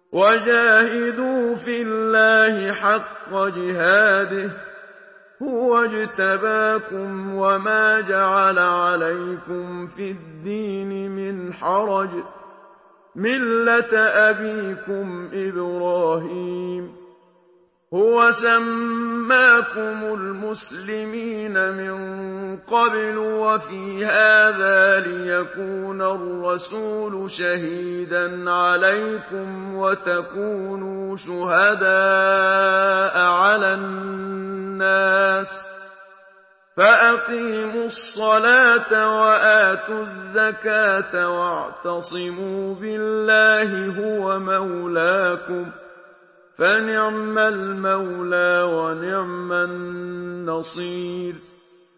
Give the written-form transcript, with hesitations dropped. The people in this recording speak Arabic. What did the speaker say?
وجاهدوا في الله حق جهاده هو اجتباكم وما جعل عليكم في الدين من حرج ملة أبيكم إبراهيم هو سماكم المسلمين من قبل وفي هذا ليكون الرسول شهيدا عليكم وتكونوا شهداء على الناس فأقيموا الصلاة وآتوا الزكاة واعتصموا بالله هو مولاكم فنعم المولى ونعم النصير